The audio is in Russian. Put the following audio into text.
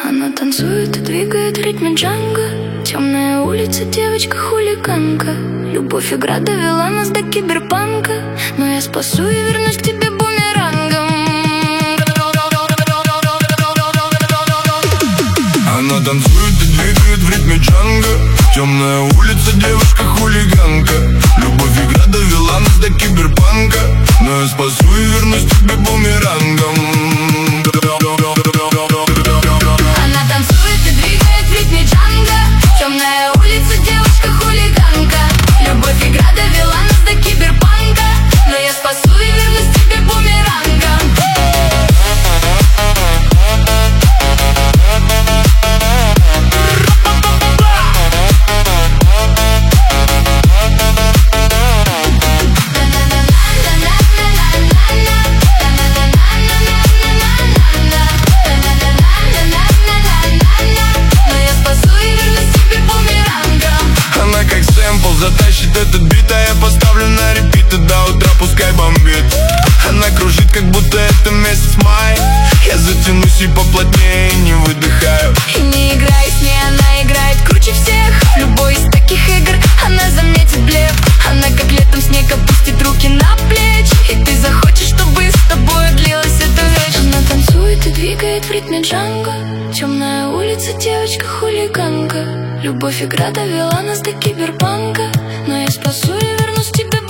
Она танцует и двигает в ритме джанго. Темная улица, девочка-хулиганка. Любовь игра довела нас до киберпанка, но я спасу и вернусь к тебе бумерангом. Она танцует и двигает в ритме джанго. Темная улица, девушка-хулиганка. Любовь игра довела нас до киберпанка, но я спасу и вернусь к тебе бумерангом. Она танцует и двигает в ритме джанго. Темная улица, девушка-хулиганка. Любовь игра довела нас до киберпанка, но я спасу и вернусь к тебе бумерангом. Затащит этот бит, а я поставлю на репит, и до утра пускай бомбит. Она кружит, как будто это месяц май. Я затянусь и поплотнее, не выдыхаю. И не играй с ней, она играет круче всех. В любой из таких игр она заметит блеф. Она как летом снег опустит руки на плечи, и ты захочешь, чтобы с тобой длилась эта вечность. Она танцует и двигает в ритме джанго. Темная улица, девочка-хулиганка. Любовь игра довела нас до киберпанка, но я спасу и вернусь к тебе.